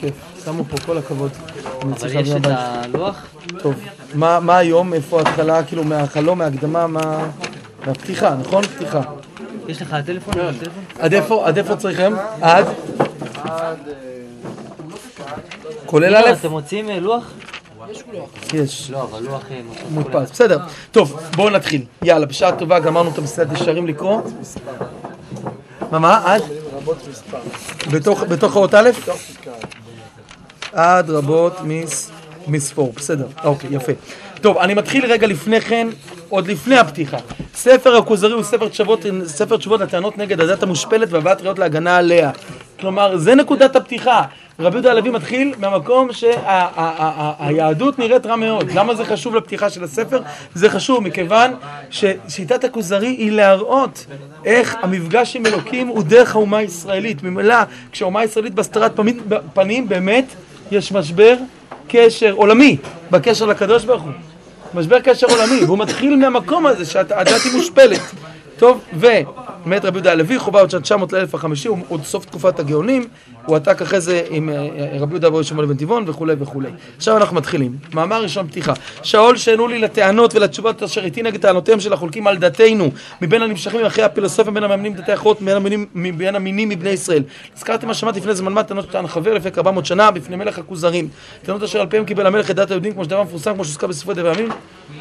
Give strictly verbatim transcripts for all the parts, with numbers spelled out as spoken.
שמו פה כל הכבוד. אבל יש את הלוח? טוב, מה היום? איפה ההתחלה? כאילו מהחלום, מההקדמה, מהפתיחה, נכון? פתיחה. יש לך הטלפון? עד איפה? עד איפה צריכם? עד? כולל א'? אתם מוצאים לוח? יש לוח. יש. לא, אבל לוח מודפס. בסדר. טוב, בואו נתחיל. יאללה, בשעה טובה גמרנו את המסילת ישרים לקרוא. מה, מה? עד? רבות מספר. בתוך האות א'? עד רבות מספור. בסדר. אוקיי, יפה. טוב, אני מתחיל רגע לפני כן, עוד לפני הפתיחה. ספר הכוזרי הוא ספר תשובות, ספר תשובות לטענות נגד הדת המושפלת והבאת ראיות להגנה עליה. כלומר, זה נקודת הפתיחה. רבי יהודה הלוי מתחיל מהמקום שהיהדות נראית רע מאוד. למה זה חשוב לפתיחה של הספר? זה חשוב מכיוון ששיטת הכוזרי היא להראות איך המפגש עם אלוקים הוא דרך האומה הישראלית. ממילא, כשהאומה הישראלית בסתרת פנים, באמת יש משבר קשר עולמי בקשר לקדוש ברוך הוא. משבר קשר עולמי, והוא מתחיל מהמקום הזה שהדת היא מושפלת. טוב, ומת רבי יהודה הלוי, חובה עוד תשע מאות לאלף החמישי, הוא עוד סוף תקופת הגאונים, הוא עתק אחרי זה עם רבי יהודה ברבי שמעון בן טבעון וכו' וכו'. עכשיו אנחנו מתחילים. מאמר ראשון פתיחה. שאול שענו לי לטענות ולתשובות אשר איתי נגד טענותיהם של החולקים על דתנו, מבין הנמשכים אחרי הפילוסופים, בין המאמינים דתי אחרות, מבין המינים מבני ישראל. הזכרתי מה שמעתי לפני זמן מה, טענות שטען חבר לפני ארבע מאות שנה בפני מלך הכוזרים. טענות אשר על פיהם קיבל המלך את דת היהודים כמו שדבר מפורסם כמו שהוזכר בספרי דברי הימים.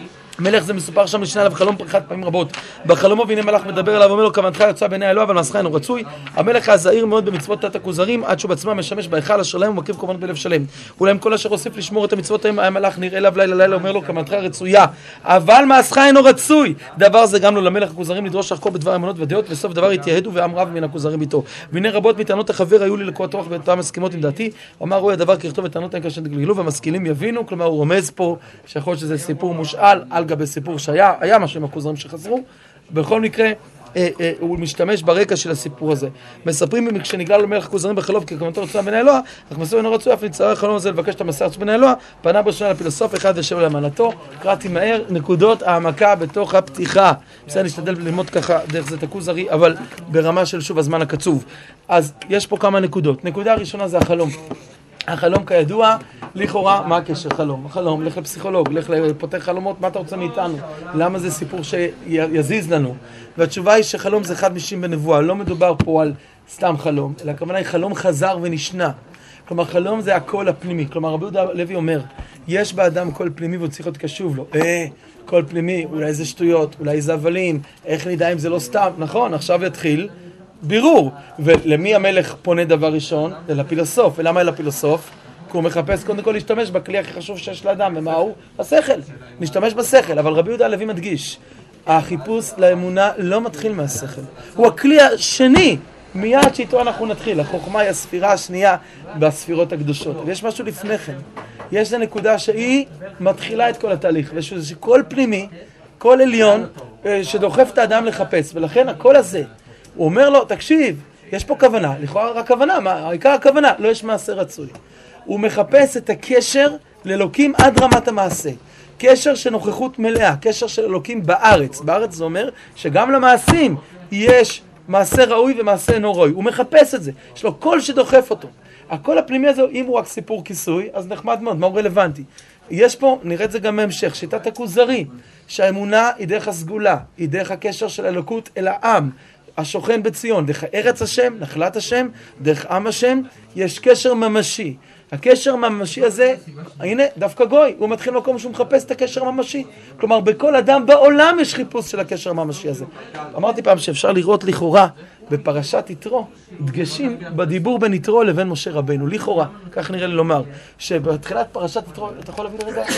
מלך זה מסופר שם לשנה עליו חלום פרחת פעמים רבות. בחלומו והנה מלאך מדבר אליו ואומר לו כוונתך יוצאה בעיני האלוה אבל מעשך אינו רצוי. המלך היה זהיר מאוד במצוות תת הכוזרים עד שהוא בעצמם משמש בהיכל אשר להם ומקריב קורבנות בלב שלם. אולם כל אשר הוסיף לשמור את המצוות ההם המלאך נראה אליו לילה לילה אומר לו כוונתך רצויה אבל מעשך אינו רצוי. דבר זה גם לו למלך הכוזרים לדרוש לחקור בדבר אמונות ודעות וסוף דבר התייהדו ועם רב מן הכוזרים איתו. והנה רבות מטענות החבר היו לי לקורת רוח ואותן מסכימות עם דעתי. אמר רואי הדבר ככתוב וטענות הן כאשר תגלגלו והמשכילים יבינו. כלומר הוא רומז פה שיכול שזה סיפור מושאל על גבי סיפור שהיה היה משהו עם הכוזרים שחזרו. בכל מקרה אה, אה, הוא משתמש ברקע של הסיפור הזה. מספרים כשנגלה לו מלך הכוזרים בחלום ככוונתו רצויה בני אלוה אך מסור אינו רצוי אף נצטרך החלום הזה לבקש את המסר בני אלוה פנה בראשונה לפילוסוף אחד ושב לאמנתו. קראתי מהר נקודות העמקה בתוך הפתיחה. בסדר, נשתדל ללמוד ככה דרך זה את הכוזרי אבל ברמה של שוב הזמן הקצוב. אז יש פה כמה נקודות. נקודה הראשונה זה החלום. החלום כידוע, לכאורה, מה הקשר חלום? חלום, לך לפסיכולוג, לך לפותח חלומות, מה אתה רוצה מאיתנו? למה זה סיפור שיזיז לנו? והתשובה היא שחלום זה אחד משישים בנבואה, לא מדובר פה על סתם חלום, אלא הכוונה היא חלום חזר ונשנה. כלומר, חלום זה הקול הפנימי. כלומר, רבי יהודה הלוי אומר, יש באדם קול פנימי והוא צריך להיות קשוב לו. אה, קול פנימי, אולי זה שטויות, אולי זה הבלים, איך נדע אם זה לא סתם? נכון, עכשיו יתחיל בירור. ולמי המלך פונה דבר ראשון? לפילוסוף. ולמה לפילוסוף? כי הוא מחפש קודם כל להשתמש בכלי הכי חשוב שיש לאדם. ומה הוא? השכל. נשתמש בשכל. אבל רבי יהודה הלוי מדגיש, החיפוש לאמונה לא מתחיל מהשכל. הוא הכלי השני. מיד שאיתו אנחנו נתחיל. החוכמה היא הספירה השנייה בספירות הקדושות. ויש משהו לפני כן. יש לנקודה שהיא מתחילה את כל התהליך. ושזה קול פנימי, קול עליון, שדוחף את האדם לחפש. ולכן הקול הזה, הוא אומר לו, תקשיב, יש פה כוונה, לכאורה רק כוונה, מה, העיקר הכוונה, לא יש מעשה רצוי. הוא מחפש את הקשר לאלוקים עד רמת המעשה. קשר של נוכחות מלאה, קשר של אלוקים בארץ. בארץ זה אומר שגם למעשים יש מעשה ראוי ומעשה אינו ראוי. הוא מחפש את זה, יש לו קול שדוחף אותו. הקול הפנימי הזה, אם הוא רק סיפור כיסוי, אז נחמד מאוד, מה הוא רלוונטי? יש פה, נראה את זה גם בהמשך, שיטת הכוזרי, שהאמונה היא דרך הסגולה, היא דרך הקשר של אלוקות אל העם. השוכן בציון, דרך ארץ השם, נחלת השם, דרך עם השם, יש קשר ממשי. הקשר הממשי הזה, הנה, דווקא גוי, הוא מתחיל מקום שהוא מחפש את הקשר הממשי. כלומר, בכל אדם בעולם יש חיפוש של הקשר הממשי הזה. אמרתי פעם שאפשר לראות לכאורה בפרשת יתרו, דגשים בדיבור בין יתרו לבין משה רבנו. לכאורה, כך נראה לי לומר, שבתחילת פרשת יתרו, אתה יכול להביא לרגע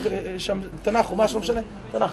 שם תנ"ך או משהו, לא משנה, תנ"ך.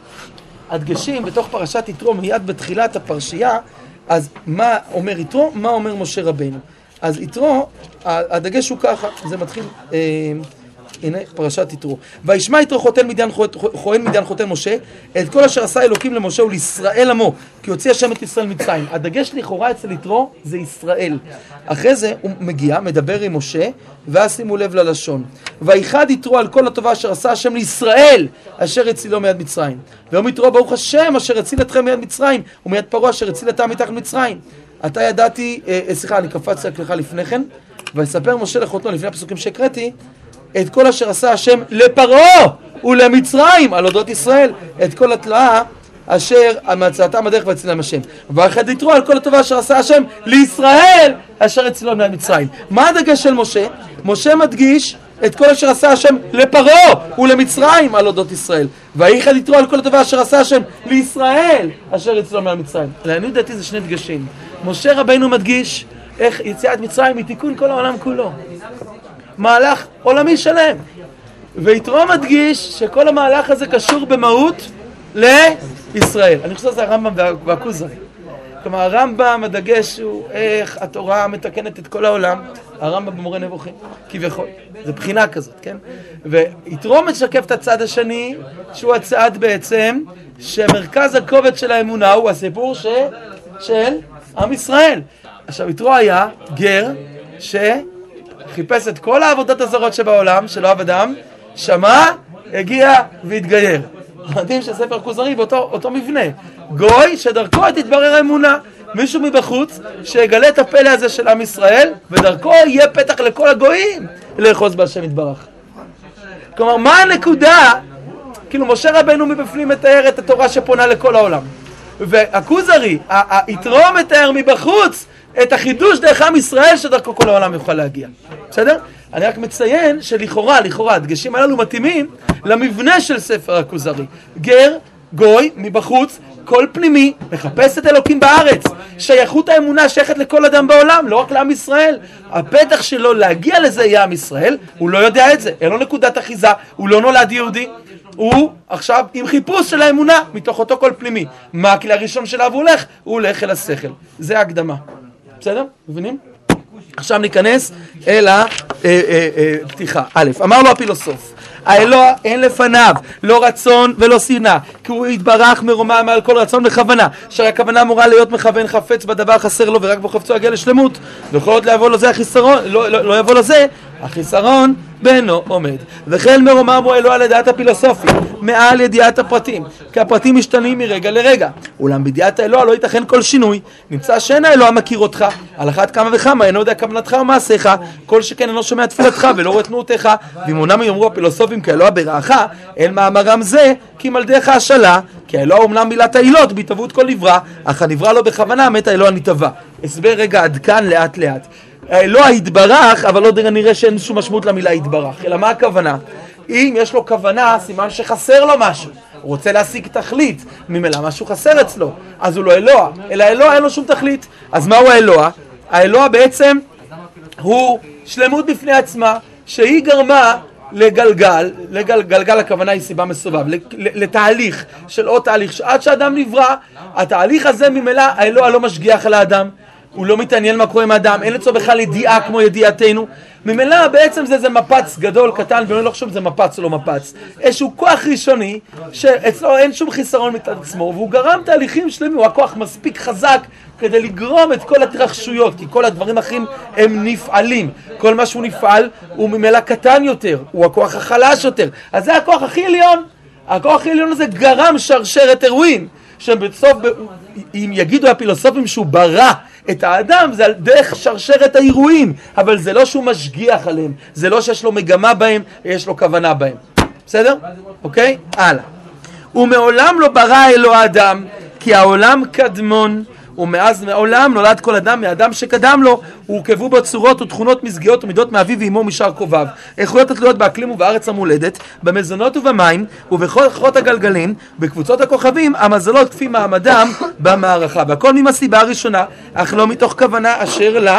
הדגשים בתוך פרשת יתרו מיד בתחילת הפרשייה, אז מה אומר יתרו, מה אומר משה רבנו. אז יתרו, הדגש הוא ככה, זה מתחיל, אה, הנה פרשת יתרו. וישמע יתרו חותן מדיין כהן מדיין חותן משה, את כל אשר עשה אלוקים למשה ולישראל עמו, כי הוציא השם את ישראל מצרים. הדגש לכאורה אצל יתרו זה ישראל. אחרי זה הוא מגיע, מדבר עם משה, ואז שימו לב ללשון. ויחד יתרו על כל הטובה אשר עשה השם לישראל, אשר הצילו מיד מצרים. ויום יתרו ברוך השם אשר הציל אתכם מיד מצרים, ומיד פרעה אשר הציל אתם מתחת מצרים. אתה ידעתי, אה, סליחה, אני קפצתי לך לפני כן, ויספר משה לחותנו לפני הפסוקים שהקראתי, את כל אשר עשה השם לפרעה ולמצרים על אודות ישראל, את כל התלאה אשר מצאתם בדרך והצילם השם. ואחד יתרו על כל הטובה אשר עשה השם לישראל אשר הצילם ממצרים. מה הדגש של משה? משה מדגיש את כל אשר עשה השם לפרעה ולמצרים על אודות ישראל. ואחד יתרו על כל הטובה אשר עשה השם לישראל אשר הצילם ממצרים. לעניות דעתי זה שני דגשים. משה רבינו מדגיש איך יציאת מצרים היא תיקון כל העולם כולו. מהלך עולמי שלם. ויתרו מדגיש שכל המהלך הזה קשור במהות לישראל. אני חושב שזה הרמב"ם והכוזרי. כלומר, הרמב"ם, הדגש הוא איך התורה מתקנת את כל העולם. הרמב"ם במורה נבוכים, כביכול. זה בחינה כזאת, כן? ויתרו משקף את הצד השני, שהוא הצד בעצם, שמרכז הכובד של האמונה הוא הסיפור ש... של עם ישראל. עכשיו, יתרו היה גר שחיפש את כל העבודות הזרות שבעולם, שלא עבדם, שמע, הגיע והתגייר. מדהים שספר כוזרי באותו אותו מבנה. גוי שדרכו תתברר האמונה. מישהו מבחוץ שיגלה את הפלא הזה של עם ישראל, ודרכו יהיה פתח לכל הגויים לאחוז בהשם יתברך. כלומר, מה הנקודה? כאילו, משה רבנו מבפנים מתאר את התורה שפונה לכל העולם. והכוזרי, יתרו מתאר מבחוץ את החידוש דרך עם ישראל שדרכו כל העולם יוכל להגיע. בסדר? אני רק מציין שלכאורה, לכאורה, הדגשים הללו מתאימים למבנה של ספר הכוזרי. גר, גוי, מבחוץ, כל פנימי, מחפש את אלוקים בארץ. שייכות האמונה שייכת לכל אדם בעולם, לא רק לעם ישראל. הפתח שלו להגיע לזה יהיה עם ישראל, הוא לא יודע את זה, אין לו נקודת אחיזה, הוא לא נולד יהודי. הוא עכשיו עם חיפוש של האמונה מתוך אותו כל פנימי. מה הכלי הראשון שלה והוא הולך? הוא הולך אל השכל. זה ההקדמה. בסדר? מבינים? עכשיו ניכנס אל הפתיחה. א', אמר לו הפילוסוף, האלוה אין לפניו לא רצון ולא שנאה, כי הוא יתברך מרומם מעל כל רצון וכוונה, שהרי הכוונה אמורה להיות מכוון חפץ בדבר חסר לו ורק בחפצו יגיע לשלמות, ויכול להיות לבוא לזה החיסרון, לא, לא, לא יבוא לזה החיסרון בינו עומד. וכן מרומם הוא האלוה לדעת הפילוסופי מעל ידיעת הפרטים, כי הפרטים משתנים מרגע לרגע, אולם בידיעת האלוה לא ייתכן כל שינוי. נמצא שאין האלוה מכיר אותך, על אחת כמה וכמה אינו יודע כוונתך ומעשיך, כל שכן אינו שומע תפילתך ולא רואה תנועותיך. ואם אומנם יאמרו הפילוסופים כי האלוה ברעך, אין מאמרם זה כי מלדך השאלה, כי האלוה אומנם מילת העילות בהתהוות כל נברא, אך הנברא לא בכוונה מת האלוה נתבע. הסבר רגע עד כאן לאט לאט. האלוה יתברך, אבל לא נראה שאין שום משמעות למילה יתברך, אלא מה הכוונה? אם יש לו כוונה, סימן שחסר לו משהו, הוא רוצה להשיג תכלית, ממילא משהו חסר אצלו, אז הוא לא אלוה, אלא אלוה אין לו שום תכלית. אז מהו האלוה? האלוה בעצם הוא שלמות בפני עצמה, שהיא גרמה לגלגל, לגלגל הכוונה היא סיבה מסובב, לתהליך של עוד תהליך, שעד שאדם נברא, התהליך הזה ממילא האלוה לא משגיח על האדם, הוא לא מתעניין מה קורה עם האדם, אין לצו בכלל ידיעה כמו ידיעתנו. ממילא בעצם זה זה מפץ גדול, קטן, ולא לחשוב זה מפץ או לא מפץ. איזשהו כוח ראשוני, שאצלו אין שום חיסרון מצד עצמו, והוא גרם תהליכים שלמים, הוא הכוח מספיק חזק כדי לגרום את כל התרחשויות, כי כל הדברים אחרים הם נפעלים. כל מה שהוא נפעל הוא ממילא קטן יותר, הוא הכוח החלש יותר. אז זה הכוח הכי עליון. הכוח הכי עליון הזה גרם שרשרת אירועים, שבסוף, אם יגידו הפילוסופים שהוא ברא את האדם, זה על דרך שרשרת האירועים, אבל זה לא שהוא משגיח עליהם, זה לא שיש לו מגמה בהם, יש לו כוונה בהם. בסדר? אוקיי? הלאה. ומעולם לא ברא אלוה האדם, כי העולם קדמון, ומאז מעולם נולד כל אדם מאדם שקדם לו, הורכבו בו צורות ותכונות מזגיעות ומידות מאביו ואמו משאר קרוביו, איכויות התלויות באקלים ובארץ המולדת, במזונות ובמים ובכל כוחות הגלגלים, בקבוצות הכוכבים, המזלות כפי מעמדם במערכה, והכל ממסיבה הראשונה, אך לא מתוך כוונה אשר לה,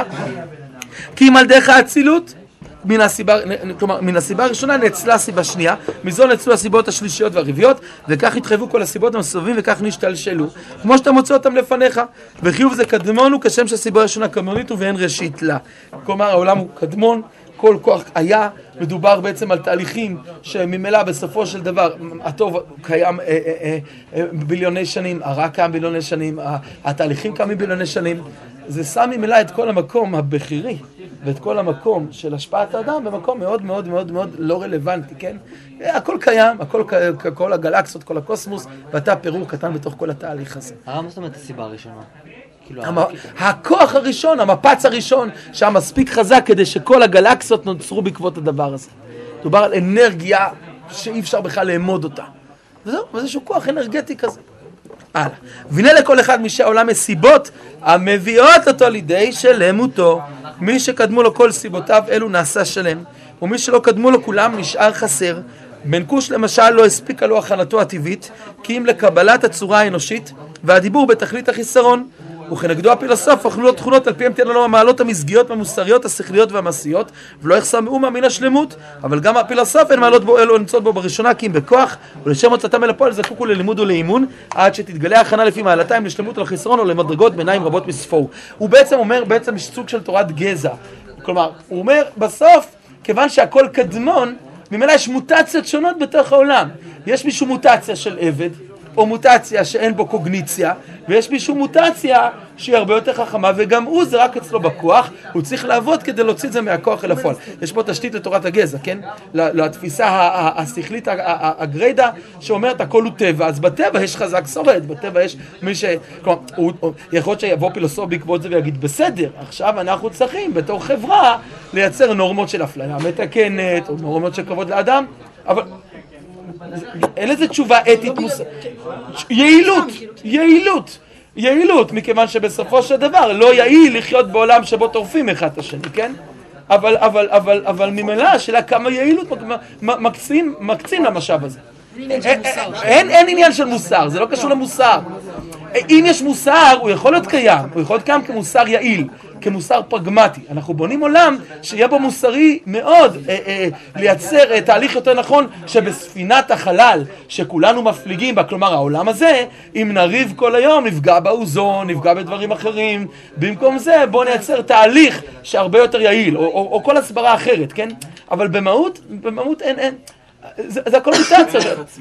כי מלדך האצילות, מן הסיבה, כלומר, מן הסיבה הראשונה נצלה סיבה שנייה, מזו נצלו הסיבות השלישיות והרביעיות, וכך התחייבו כל הסיבות המסובבים וכך נשתלשלו, כמו שאתה מוצא אותם לפניך. וחיוב זה קדמון הוא כשם שהסיבה הראשונה קדמונית ואין ראשית לה. כלומר, העולם הוא קדמון, כל כוח היה, מדובר בעצם על תהליכים שממילא בסופו של דבר, הטוב קיים אה, אה, אה, ביליוני שנים, הרע קיים ביליוני שנים, התהליכים קיימים ביליוני שנים, זה שם ממילא את כל המקום הבכירי, ואת כל המקום של השפעת האדם במקום מאוד מאוד מאוד מאוד לא רלוונטי, כן? הכל קיים, הכל, כל הגלקסות, כל הקוסמוס, ואתה פירור קטן בתוך כל התהליך הזה. הרב, מה זאת אומרת הסיבה הראשונה? הכוח הראשון, המפץ הראשון, שהיה מספיק חזק כדי שכל הגלקסיות נוצרו בעקבות הדבר הזה. מדובר על אנרגיה שאי אפשר בכלל לאמוד אותה. וזהו, איזשהו כוח אנרגטי כזה. הלאה. והנה לכל אחד משי העולם מסיבות המביאות אותו לידי שלמותו. מי שקדמו לו כל סיבותיו אלו נעשה שלם, ומי שלא קדמו לו כולם נשאר חסר. בן כוש למשל לא הספיקה לו הכנתו הטבעית, כי אם לקבלת הצורה האנושית והדיבור בתכלית החיסרון. וכנגדו הפילוסוף אכלו לו תכונות על פיהם תהיה לו המעלות המזגיות והמוסריות, השכליות והמעשיות, ולא יחסר מאומה מן השלמות. אבל גם הפילוסוף אין מעלות בו אלו נמצאות בו בראשונה, כי אם בכוח ולשם הוצאתם אל הפועל זקוקו ללימוד ולאימון, עד שתתגלה הכנה לפי מעלתיים לשלמות או לחיסרון או למדרגות ביניים רבות מספור. הוא בעצם אומר בעצם סוג של תורת גזע. כלומר, הוא אומר בסוף, כיוון שהכל קדמון, ממילא יש מוטציות שונות בתוך העולם. יש מישהו מוטציה של עבד, או מוטציה שאין בו קוגניציה, ויש מישהו מוטציה שהיא הרבה יותר חכמה, וגם הוא זה רק אצלו בכוח, הוא צריך לעבוד כדי להוציא את זה מהכוח אל הפועל. יש פה תשתית לתורת הגזע, כן? לתפיסה השכלית הגריידה שאומרת הכל הוא טבע, אז בטבע יש חזק שורד, בטבע יש מי ש... כלומר, יכול להיות שיבוא פילוסוף בעקבות זה ויגיד, בסדר, עכשיו אנחנו צריכים בתור חברה לייצר נורמות של אפליה מתקנת, או נורמות של כבוד לאדם, אבל... אין לזה תשובה אתית מוסרית. יעילות, יעילות, יעילות, מכיוון שבסופו של דבר לא יעיל לחיות בעולם שבו טורפים אחד את השני, כן? אבל, אבל, אבל, אבל ממילא השאלה כמה יעילות מקצים, מקצים למשאב הזה. אין, אין עניין של מוסר, זה לא קשור למוסר. אם יש מוסר, הוא יכול להיות קיים, הוא יכול להיות קיים כמוסר יעיל, כמוסר פרגמטי. אנחנו בונים עולם שיהיה בו מוסרי מאוד, אה, אה, לייצר אה, תהליך יותר נכון שבספינת החלל שכולנו מפליגים בה, כלומר העולם הזה, אם נריב כל היום, נפגע באוזון, נפגע בדברים אחרים, במקום זה בוא נייצר תהליך שהרבה יותר יעיל, או, או, או כל הסברה אחרת, כן? אבל במהות, במהות אין, אין. זה, זה הכל מוטציה.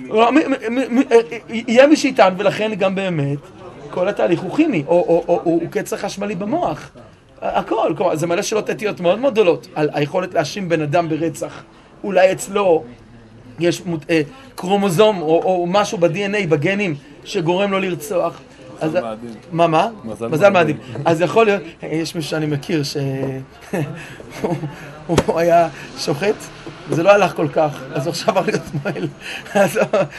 יהיה מי שיטען, ולכן גם באמת כל התהליך הוא כימי, או, או, או, או, הוא קצר חשמלי במוח. הכל, כלומר, זה מלא שאלות אתיות מאוד מאוד גדולות על היכולת להאשים בן אדם ברצח. אולי אצלו יש אה, קרומוזום או, או משהו ב-די אן איי, בגנים, שגורם לו לרצוח. אז, מה, מה? מזל, מזל מאדים. אז יכול להיות, יש מישהו שאני מכיר שהוא היה שוחט, וזה לא הלך כל כך, אז עכשיו הולך להיות מועל. אז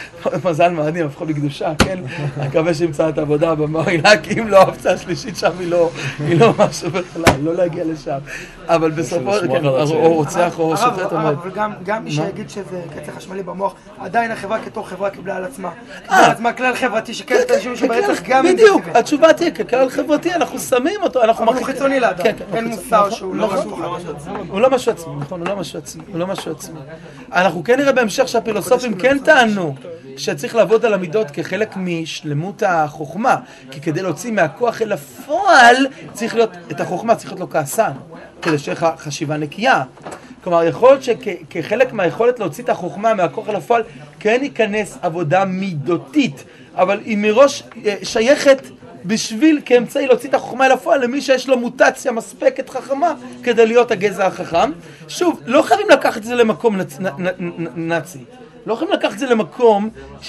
מזל מאדים, הפכו לקדושה, כן? אני מקווה שימצא את העבודה במועילה, כי אם לא, ההפצעה השלישית שם היא לא, היא לא משהו בכלל, לא להגיע לשם. אבל בסופו, כן, או רוצח או שוחט או מועל. אבל גם מי שיגיד שזה קצר חשמלי במוח, עדיין החברה כתור חברה קיבלה על עצמה. קיבלה על עצמה כלל חברתי שכן אנשים שברצח גם... בדיוק, התשובה תהיה, ככלל חברתי, אנחנו שמים אותו, אנחנו... אבל הוא חיצוני לאדם, אין מוסר שהוא לא משהו חדש. הוא לא משהו עצמי, נכון, הוא לא משהו עצמי, הוא לא משהו עצמי. אנחנו כן נראה בהמשך שהפילוסופים כן טענו שצריך לעבוד על המידות כחלק משלמות החוכמה, כי כדי להוציא מהכוח אל הפועל, צריך להיות, את החוכמה צריך להיות לו כעסן, כדי שיהיה חשיבה נקייה. כלומר, יכול להיות שכחלק מהיכולת להוציא את החוכמה מהכוח אל הפועל, כן ייכנס עבודה מידותית, אבל היא מראש שייכת בשביל כאמצעי להוציא את החוכמה אל הפועל למי שיש לו מוטציה מספקת חכמה כדי להיות הגזע החכם. שוב, לא חייבים לקחת את זה למקום נצ... נ... נ... נ... נאצי. לא חייבים לקחת את זה למקום ש...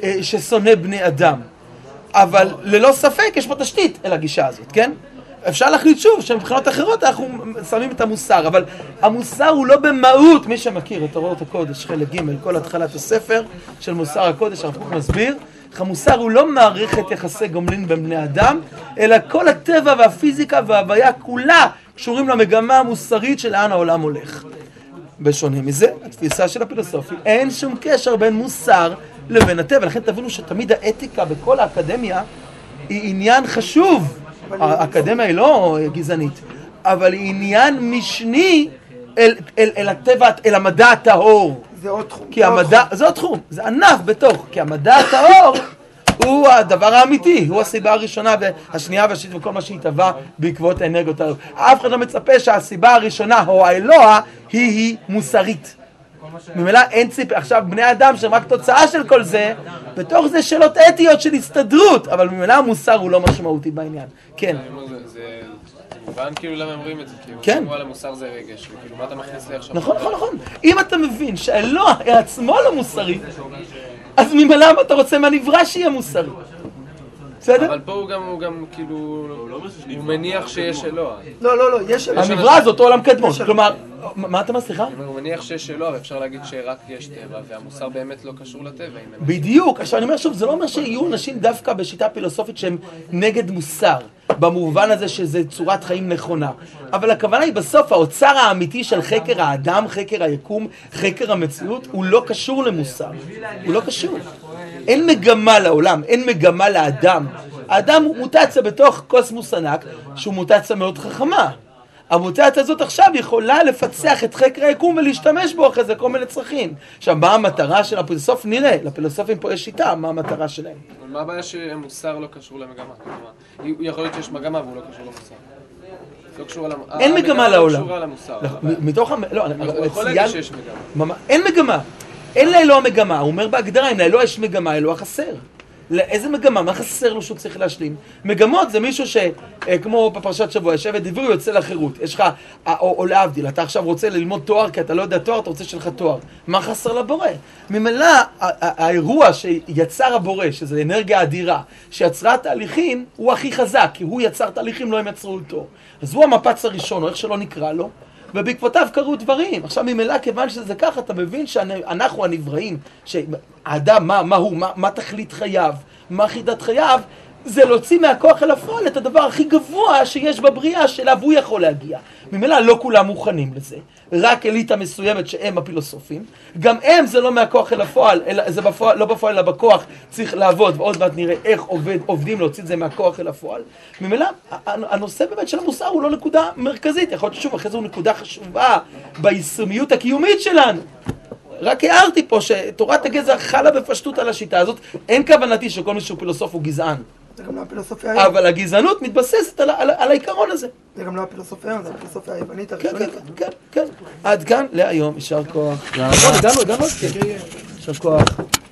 ששונא בני אדם. אבל ללא ספק יש פה תשתית אל הגישה הזאת, כן? אפשר להחליט שוב שמבחינות אחרות אנחנו שמים את המוסר, אבל המוסר הוא לא במהות, מי שמכיר את אורות הקודש, חלק ג' כל התחלת הספר של מוסר הקודש, הרב קוק מסביר, המוסר הוא לא מערכת יחסי גומלין בין בני אדם, אלא כל הטבע והפיזיקה וההוויה כולה קשורים למגמה המוסרית של לאן העולם הולך. בשונה מזה, התפיסה של הפילוסופי, אין שום קשר בין מוסר לבין הטבע, לכן תבינו שתמיד האתיקה בכל האקדמיה היא עניין חשוב. האקדמיה היא לא גזענית, אבל היא עניין משני אל, אל, אל הטבע, אל המדע הטהור. זה עוד תחום. כי המדע, זה עוד תחום, זה ענף בתוך, כי המדע הטהור הוא הדבר האמיתי, הוא הסיבה הראשונה והשנייה והשלישית וכל מה שהתהווה בעקבות האנרגיות האלה. אף אחד לא מצפה שהסיבה הראשונה או האלוה היא היא מוסרית. ממילא אין ציפה, עכשיו בני אדם שהם רק תוצאה של כל זה, בתוך זה שאלות אתיות של הסתדרות, אבל ממילא המוסר הוא לא משמעותי בעניין. כן. זה מובן כאילו למה אומרים את זה, כי הוא על המוסר זה רגש, וכאילו מה אתה מכניס לי עכשיו? נכון, נכון, נכון. אם אתה מבין שהאלוה עצמו לא מוסרי, אז ממילא אתה רוצה מהנברא שיהיה מוסרי. בסדר? אבל פה הוא גם, הוא גם כאילו, הוא מניח שיש אלוה. לא, לא, לא, יש... המברא זה אותו עולם קדמון, כלומר, מה אתה אומר, סליחה? הוא מניח שיש אלוה, ואפשר להגיד שרק יש טבע, והמוסר באמת לא קשור לטבע. בדיוק, עכשיו אני אומר שוב, זה לא אומר שיהיו אנשים דווקא בשיטה פילוסופית שהם נגד מוסר, במובן הזה שזה צורת חיים נכונה. אבל הכוונה היא בסוף, האוצר האמיתי של חקר האדם, חקר היקום, חקר המציאות, הוא לא קשור למוסר. הוא לא קשור. אין מגמה לעולם, אין מגמה לאדם. האדם הוא מוטציה בתוך קוסמוס ענק, שהוא מוטציה מאוד חכמה. המוטציה הזאת עכשיו יכולה לפצח את חקר היקום ולהשתמש בו אחרי זה כל מיני צרכים. עכשיו, מה המטרה של הפילוסוף? נראה, לפילוסופים פה יש שיטה, מה המטרה שלהם. אבל מה הבעיה שהמוסר לא קשור למגמה? יכול להיות שיש מגמה והוא לא קשור למוסר. לא קשור למוסר. אין מגמה לעולם. לא קשורה למוסר. מתוך ה... לא, הוא יכול להגיד שיש מגמה. אין מגמה. אין לאלוה מגמה. הוא אומר בהגדרה, אם לאלוה יש מגמה, אלוה חסר. לאיזה מגמה? מה חסר לו שהוא צריך להשלים? מגמות זה מישהו שכמו בפרשת שבוע, יושב ודברי יוצא לחירות. יש לך, או, או להבדיל, אתה עכשיו רוצה ללמוד תואר כי אתה לא יודע תואר, אתה רוצה שלך תואר. מה חסר לבורא? ממילא האירוע שיצר הבורא, שזה אנרגיה אדירה, שיצרה תהליכים, הוא הכי חזק, כי הוא יצר תהליכים, לא הם יצרו אותו. אז הוא המפץ הראשון, או איך שלא נקרא לו, ובעקבותיו קרו דברים. עכשיו ממילא כיוון שזה ככה, אתה מבין שאנחנו הנבראים, שהאדם, מה, מה הוא, מה, מה תכלית חייו, מה חידת חייו, זה להוציא מהכוח אל הפועל את הדבר הכי גבוה שיש בבריאה שאליו הוא יכול להגיע. ממילא לא כולם מוכנים לזה, רק אליטה מסוימת שהם הפילוסופים, גם הם זה לא מהכוח אל הפועל, אלא זה בפועל, לא בפועל אלא בכוח, צריך לעבוד, ועוד מעט נראה איך עובד, עובדים להוציא את זה מהכוח אל הפועל. ממילא הנושא באמת של המוסר הוא לא נקודה מרכזית, יכול להיות שוב, אחרי זה הוא נקודה חשובה ביישומיות הקיומית שלנו. רק הערתי פה שתורת הגזע חלה בפשטות על השיטה הזאת, אין כוונתי שכל מי שהוא פילוסוף הוא גזען. זה גם לא הפילוסופיה היום. אבל הגזענות מתבססת על, על, על העיקרון הזה. זה גם לא הפילוסופיה היום, זה הפילוסופיה היוונית כן, הראשונית. כן, כן, כן. עד כאן להיום, יישר כוח. נכון, הגענו, הגענו. יישר כוח.